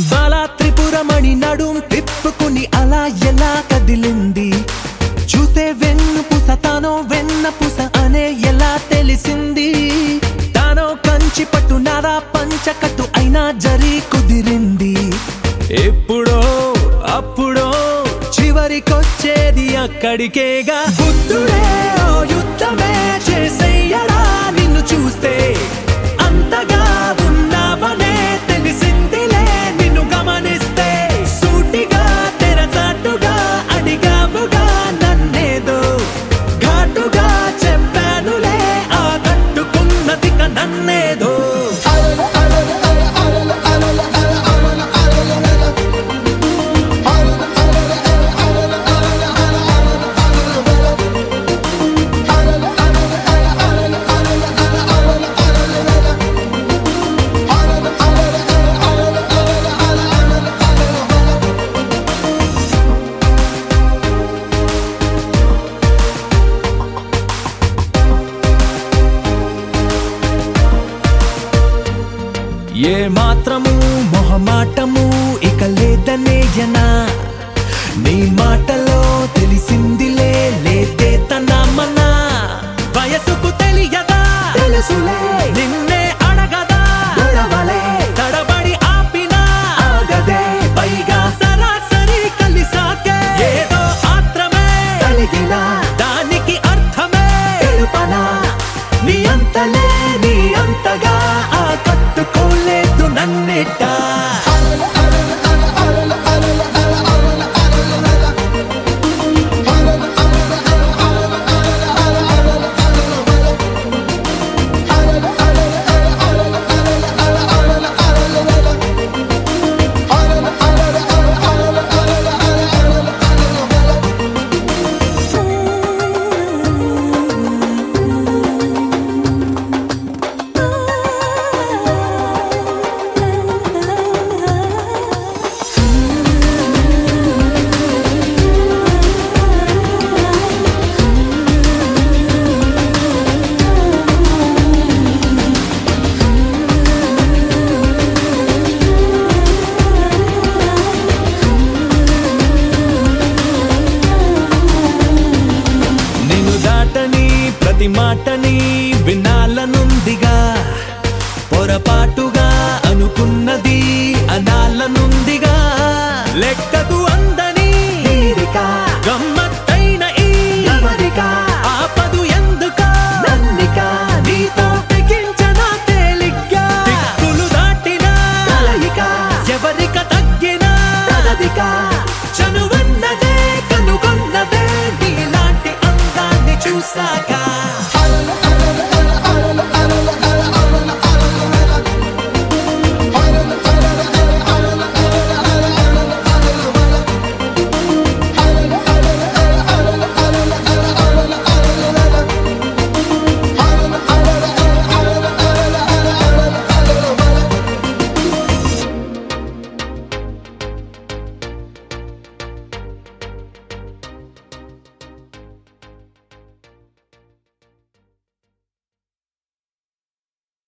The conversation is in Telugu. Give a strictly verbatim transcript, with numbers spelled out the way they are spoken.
బాలా త్రిపురమణి నడుం తిప్పుకుని అలా ఎలా కదిలింది, చూసే వెన్నుపూస తానో వెన్నపూస అనే ఎలా తెలిసింది, తానో కంచి పట్టు నారా పంచకట్టు అయినా జరి కుదిరింది. ఎప్పుడో అప్పుడో చివరికొచ్చేది అక్కడికేగా. బుద్ధుడే ఓ యుద్ధమే చేసేయడా నిన్ను చూస్తే, అంతగా ఉన్నావనే తెలిసిందిలే నిన్ను గమనిస్తే. సూటిగా తెరచాటుగా అడిగావుగా నన్నేదో, ఘాటుగా చెప్పానులే ఆ కట్టుకున్నదిక నన్నేదో. ఏ మాత్రము మొహమాటము ఇక లేదనేయనా, నీ మాటలో తెలిసిందిలే లేదే తన మన. వయసుకు తెలియదా తెలుసులే నిన్నే అడగదా, గొడవలే తడబడి ఆపినా ఆగదే, పైగా సరాసరి కలిసాకే ఏదో ఆత్రమే కలిగిన దానికి అర్థమే తెలుపనా. నీ అంతలే నీ అంతగా ఆ కట్టుకోలేదు నన్నేట. ప్రతి మాటని వినాలనుందిగా, పొరపాటుగా అనుకున్నది అనాలనుందిగా. లెక్కకు అందని గమ్మత్తైన ఈ ఆపదు ఎందుక నన్నిక, నీతో తెగించన తేలిగ్గా. దిక్కులు దాటిన కలయిక ఎవరిక తగ్గిన తనదిక, చనువన్నదే కనుగొన్నదే నీలాంటి అందాన్ని చూసా.